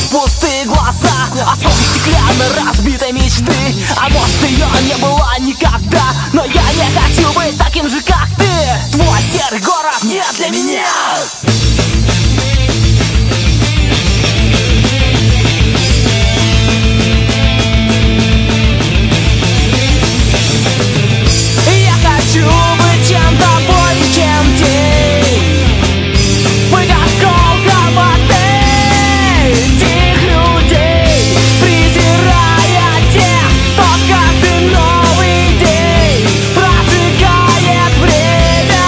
пустые глаза, осколки стеклянно разбитой мечты. А может, ее не было никогда, но я не хочу быть таким же, как ты. Твой серый город не для меня. Я хочу быть чем-то больше, чем день, быть осколком от этих людей, презирая тех, кто в каждый новый день прожигает время.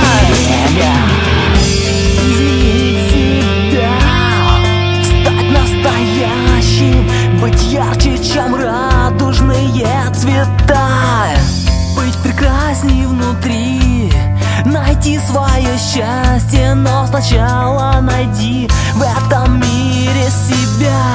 Изменить себя, стать настоящим, быть ярче, чем радужные цвета, быть прекрасней внутри, найти свое счастье, но сначала найди в этом мире себя.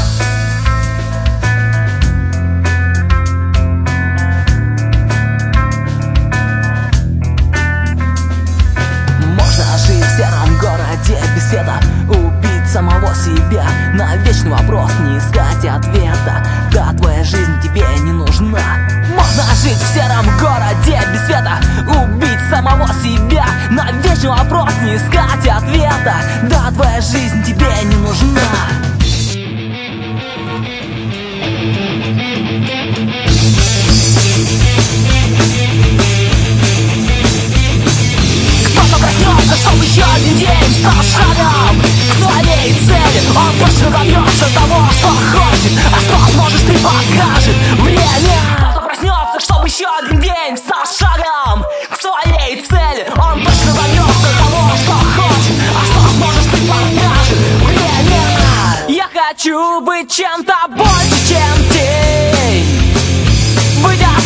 Можно жить в сером городе без света, убить самого себя, на вечный вопрос не искать ответа. Да, твоя жизнь тебе не нужна. Можно жить в сером городе без света, убить самого себя, на вечный вопрос не искать ответа. Да, твоя жизнь тебе не нужна. Кто-то проснется, чтобы еще один день стал шагом к своей цели. Он точно добьется того, что хочет, а что сможешь, ты покажет время. Кто-то проснется, чтобы еще один день стал шагом к своей цели. Он точно добьется того, что хочет, а что сможешь, ты покажет время. Я хочу быть чем-то больше, чем день, быть